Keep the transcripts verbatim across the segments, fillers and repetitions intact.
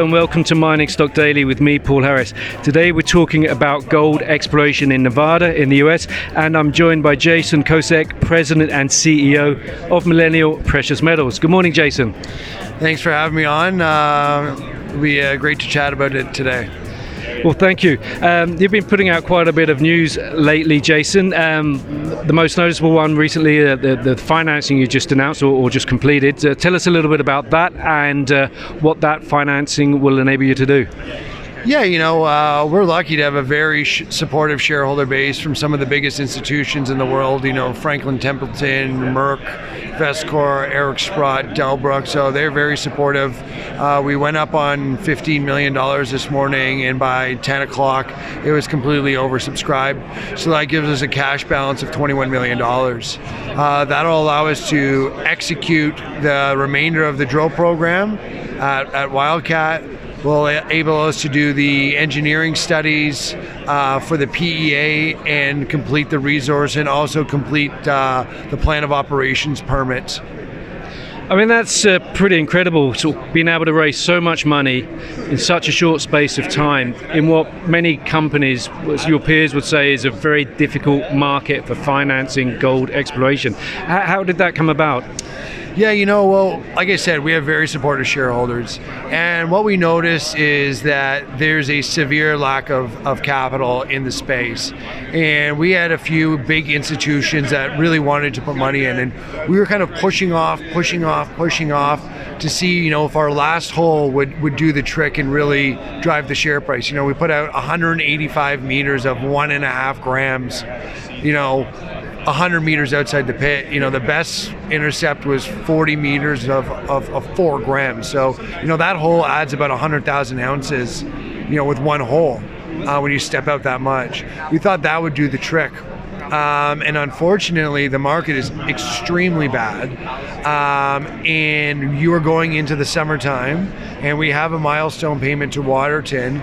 and welcome to Mining Stock Daily with me, Paul Harris. Today we're talking about gold exploration in Nevada in the U S, and I'm joined by Jason Kosec, President and C E O of Millennial Precious Metals. Good morning, Jason. Thanks for having me on. Uh, it'll be uh, great to chat about it today. Well, thank you. Um, you've been putting out quite a bit of news lately, Jason. Um, the most noticeable one recently, uh, the, the financing you just announced or, or just completed. Uh, tell us a little bit about that and uh, what that financing will enable you to do. Yeah, you know, uh, we're lucky to have a very sh- supportive shareholder base from some of the biggest institutions in the world, you know, Franklin Templeton, Merck, Vestcor, Eric Sprott, Delbrook, so they're very supportive. Uh, we went up on fifteen million dollars this morning, and by ten o'clock it was completely oversubscribed, so that gives us a cash balance of twenty-one million dollars. Uh, that'll allow us to execute the remainder of the drill program at, at Wildcat. Will enable us to do the engineering studies uh, for the P E A and complete the resource, and also complete uh, the plan of operations permit. I mean, that's uh, pretty incredible, sort of being able to raise so much money in such a short space of time in what many companies, as your peers would say, is a very difficult market for financing gold exploration. How, how did that come about? Yeah, you know, well, like I said, we have very supportive shareholders. And what we notice is that there's a severe lack of, of capital in the space. And we had a few big institutions that really wanted to put money in. And we were kind of pushing off, pushing off, pushing off to see, you know, if our last hole would, would do the trick and really drive the share price. You know, we put out one hundred eighty-five meters of one and a half grams, you know, one hundred meters outside the pit. You know, the best intercept was forty meters of, of, of four grams. So, you know, that hole adds about one hundred thousand ounces, you know, with one hole uh, when you step out that much. We thought that would do the trick. Um, and unfortunately, the market is extremely bad. Um, and you are going into the summertime, and we have a milestone payment to Waterton.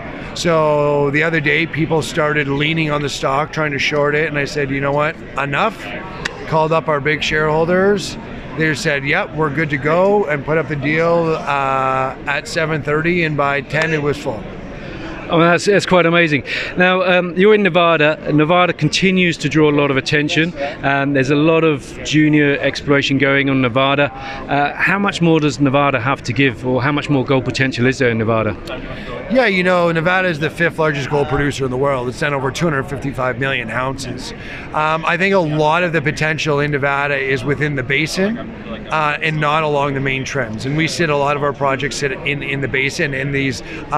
So the other day, people started leaning on the stock, trying to short it. And I said, you know what, enough. Called up our big shareholders. They said, yep, we're good to go, and put up the deal uh, at seven thirty, and by ten it was full. Oh, that's, that's quite amazing. Now, um, you're in Nevada. Nevada continues to draw a lot of attention. Um, there's a lot of junior exploration going on in Nevada. Uh, how much more does Nevada have to give, or how much more gold potential is there in Nevada? Yeah, you know, Nevada is the fifth largest gold producer in the world. It's done over two hundred fifty-five million ounces. Um, I think a lot of the potential in Nevada is within the basin uh, and not along the main trends. And we sit, a lot of our projects sit in, in the basin, in these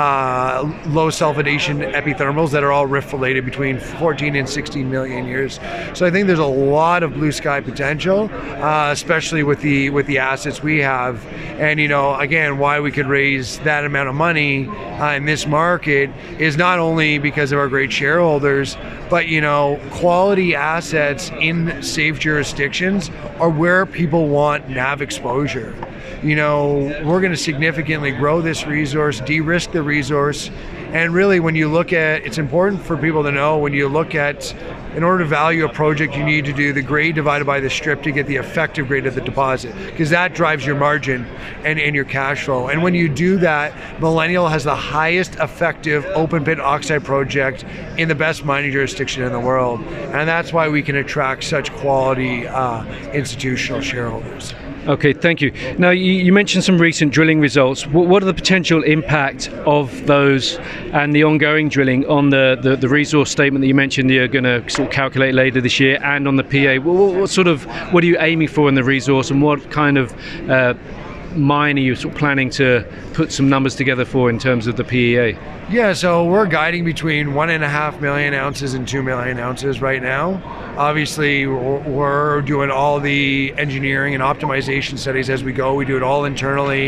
uh, low sulfidation epithermals that are all rift related between fourteen and sixteen million years. So I think there's a lot of blue sky potential, uh, especially with the with the assets we have. And, you know, again, why we could raise that amount of money uh, in this market is not only because of our great shareholders, but, you know, quality assets in safe jurisdictions are where people want N A V exposure. You know, we're going to significantly grow this resource, de-risk the resource. And really, when you look at, it's important for people to know, when you look at, in order to value a project, you need to do the grade divided by the strip to get the effective grade of the deposit, because that drives your margin and, and your cash flow. And when you do that, Millennial has the highest effective open pit oxide project in the best mining jurisdiction in the world. And that's why we can attract such quality uh, institutional shareholders. Okay, thank you. Now, you, you mentioned some recent drilling results. What, what are the potential impact of those and the ongoing drilling on the, the, the resource statement that you mentioned you're going to sort of calculate later this year, and on the P A? What, what sort of, what are you aiming for in the resource, and what kind of uh, mine are you sort of planning to put some numbers together for in terms of the P E A? Yeah, so we're guiding between one and a half million ounces and two million ounces right now. Obviously, we're doing all the engineering and optimization studies as we go. We do it all internally.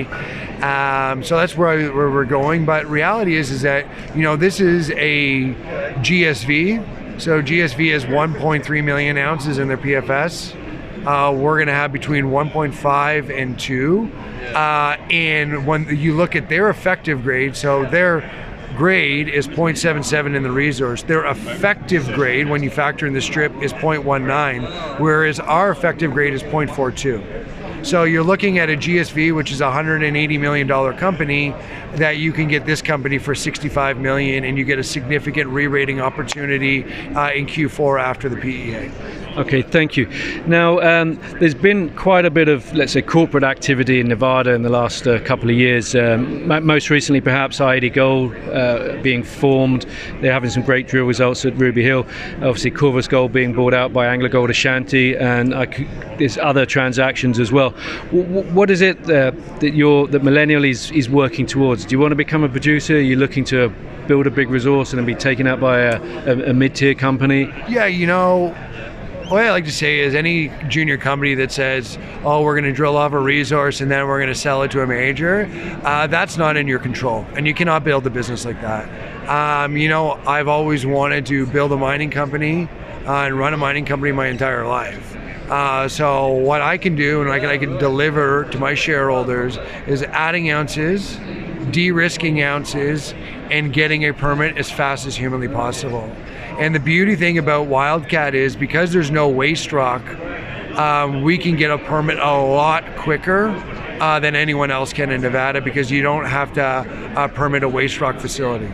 Um, so that's where, I, where we're going. But reality is, is that, you know, this is a G S V. So G S V is one point three million ounces in their P F S. Uh, we're going to have between one point five and two. Uh, and when you look at their effective grade, so their grade is zero point seven seven in the resource. Their effective grade, when you factor in the strip, is zero point one nine, whereas our effective grade is zero point four two. So you're looking at a G S V, which is a one hundred eighty million dollars company, that you can get this company for sixty-five million dollars, and you get a significant re-rating opportunity uh, in Q four after the P E A. Okay, thank you. Now, um, there's been quite a bit of, let's say, corporate activity in Nevada in the last uh, couple of years. Um, m- most recently, perhaps, i-eighty Gold uh, being formed. They're having some great drill results at Ruby Hill. Obviously, Corvus Gold being bought out by AngloGold Ashanti, and I c- there's other transactions as well. W- what is it uh, that you're, that Millennial is, is working towards? Do you want to become a producer? Are you looking to build a big resource and then be taken out by a, a, a mid-tier company? Yeah, you know, what I like to say is any junior company that says, oh, we're going to drill off a resource and then we're going to sell it to a major, uh, that's not in your control. And you cannot build a business like that. Um, you know, I've always wanted to build a mining company uh, and run a mining company my entire life. Uh, so what I can do and I can, I can deliver to my shareholders is adding ounces, de-risking ounces, and getting a permit as fast as humanly possible. And the beauty thing about Wildcat is because there's no waste rock, um, we can get a permit a lot quicker uh, than anyone else can in Nevada because you don't have to uh, permit a waste rock facility.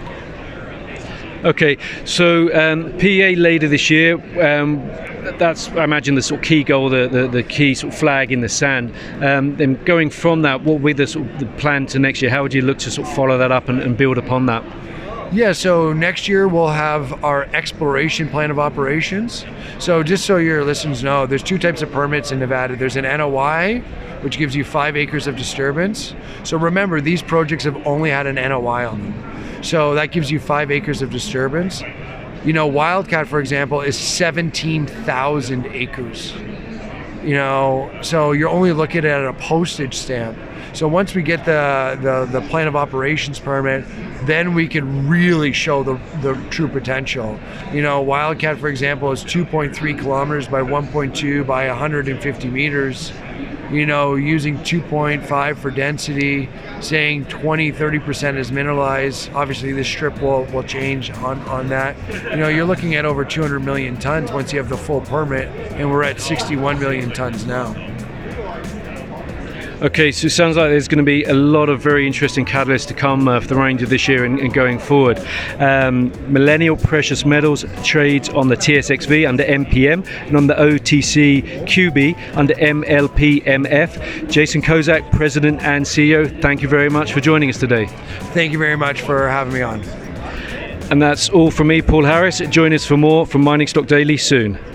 Okay, so um, P E A later this year. Um, that's, I imagine, the sort of key goal, the, the, the key sort of flag in the sand. Um, then going from that, what will be the, sort of the plan to next year? How would you look to sort of follow that up and, and build upon that? Yeah, so next year we'll have our exploration plan of operations. So just so your listeners know, there's two types of permits in Nevada. There's an N O I, which gives you five acres of disturbance. So remember, these projects have only had an N O I on them. So that gives you five acres of disturbance. You know, Wildcat, for example, is seventeen thousand acres. You know, so you're only looking at a postage stamp. So once we get the, the, the plan of operations permit, then we can really show the, the true potential. You know, Wildcat, for example, is two point three kilometers by one point two by one hundred fifty meters. You know, using two point five for density, saying twenty, thirty percent is mineralized. Obviously, the strip will, will change on, on that. You know, you're looking at over two hundred million tons once you have the full permit, and we're at sixty-one million tons now. Okay, so it sounds like there's going to be a lot of very interesting catalysts to come uh, for the range of this year and, and going forward. Um, Millennial Precious Metals trades on the T S X V under M P M and on the O T C Q B under M L P M F. Jason Kozak, President and C E O, thank you very much for joining us today. Thank you very much for having me on. And that's all from me, Paul Harris. Join us for more from Mining Stock Daily soon.